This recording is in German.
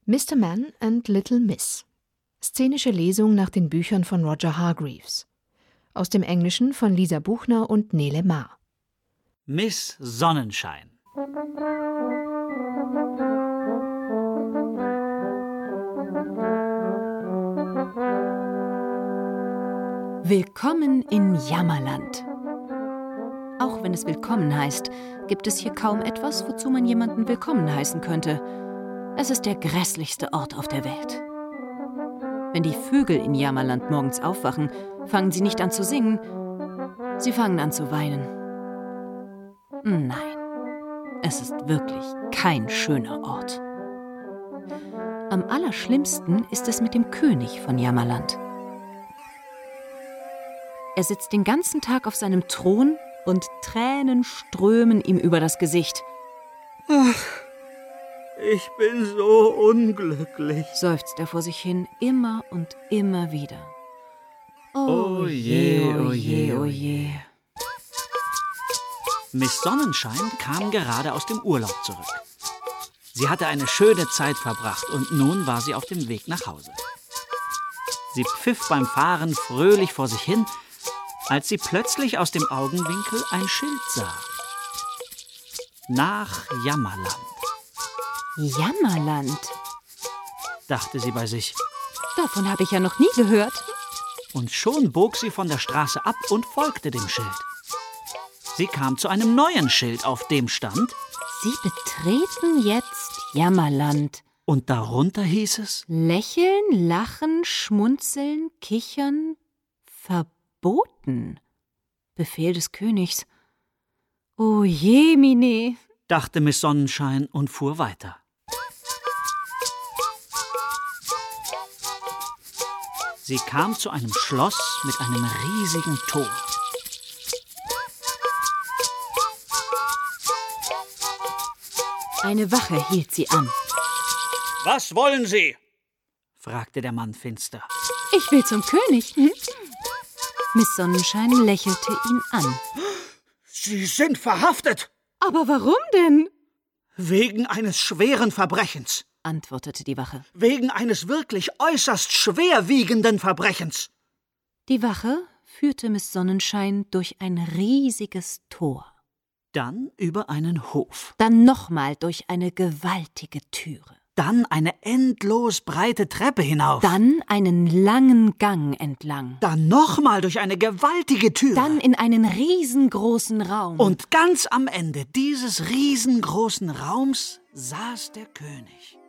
Mr. Man and Little Miss. Szenische Lesung nach den Büchern von Roger Hargreaves. Aus dem Englischen von Lisa Buchner und Nele Maar. Miss Sonnenschein. Willkommen in Jammerland. Auch wenn es willkommen heißt, gibt es hier kaum etwas, wozu man jemanden willkommen heißen könnte. Es ist der grässlichste Ort auf der Welt. Wenn die Vögel in Jammerland morgens aufwachen, fangen sie nicht an zu singen, sie fangen an zu weinen. Nein, es ist wirklich kein schöner Ort. Am allerschlimmsten ist es mit dem König von Jammerland. Er sitzt den ganzen Tag auf seinem Thron und Tränen strömen ihm über das Gesicht. Ach, ich bin so unglücklich, seufzt er vor sich hin, immer und immer wieder. Oh je, oh je, oh je. Miss Sonnenschein kam gerade aus dem Urlaub zurück. Sie hatte eine schöne Zeit verbracht und nun war sie auf dem Weg nach Hause. Sie pfiff beim Fahren fröhlich vor sich hin, als sie plötzlich aus dem Augenwinkel ein Schild sah. Nach Jammerland. Jammerland, dachte sie bei sich. Davon habe ich ja noch nie gehört. Und schon bog sie von der Straße ab und folgte dem Schild. Sie kam zu einem neuen Schild, auf dem stand: Sie betreten jetzt Jammerland. Und darunter hieß es: Lächeln, lachen, schmunzeln, kichern, verboten. Befehl des Königs. Oh je, Mine, dachte Miss Sonnenschein und fuhr weiter. Sie kam zu einem Schloss mit einem riesigen Tor. Eine Wache hielt sie an. »Was wollen Sie?« fragte der Mann finster. »Ich will zum König.« Miss Sonnenschein lächelte ihn an. »Sie sind verhaftet!« »Aber warum denn?« »Wegen eines schweren Verbrechens«, antwortete die Wache. »Wegen eines wirklich äußerst schwerwiegenden Verbrechens.« Die Wache führte Miss Sonnenschein durch ein riesiges Tor. Dann über einen Hof. Dann nochmal durch eine gewaltige Türe. Dann eine endlos breite Treppe hinauf. Dann einen langen Gang entlang. Dann nochmal durch eine gewaltige Tür. Dann in einen riesengroßen Raum. Und ganz am Ende dieses riesengroßen Raums saß der König.